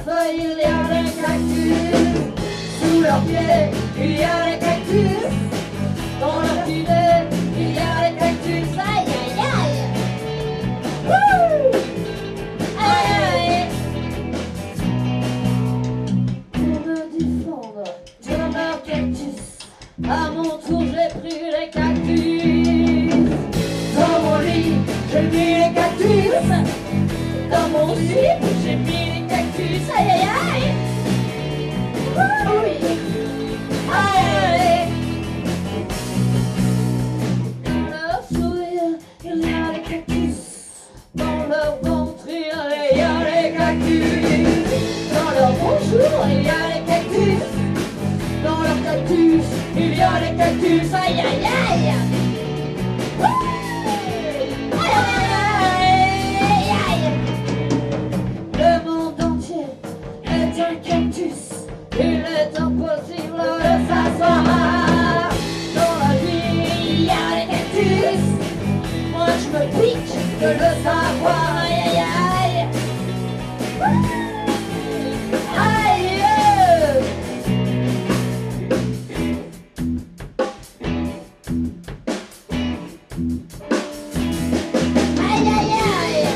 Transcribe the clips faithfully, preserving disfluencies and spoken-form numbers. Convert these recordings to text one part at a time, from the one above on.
feuilles, il y a des cactus. Sous leurs pieds, il y a des cactus. Dans leur idée, il y a des cactus. Aïe, aïe, aïe. Wouh! Aïe, aïe. Pour me défendre de leurs cactus, à mon tour j'ai pris les cactus. Dans mon lit, j'ai mis les cactus. Dans mon slip, j'ai mis les cactus. Aïe, aïe, aïe. Oui. Aïe, aïe. Dans leur sourire, il y a les cactus. Dans leur ventre, il y a les cactus. Dans leur bonjour, il y a les cactus. Dans leur cactus, il y a les cactus. Aïe, aïe, aïe. Il est impossible de s'asseoir. Dans la vie, il y a les cactus. Moi je me pique de le savoir. Aïe aïe aïe. Aïe. Aïe aïe aïe.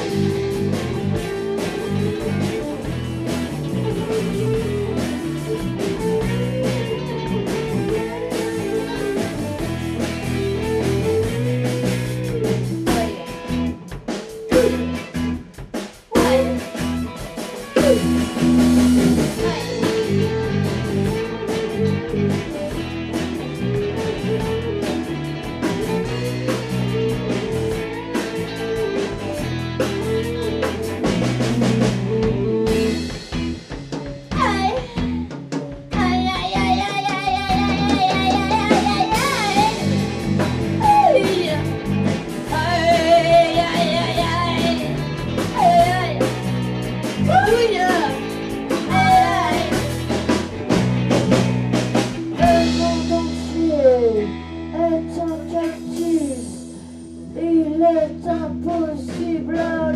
Il est impossible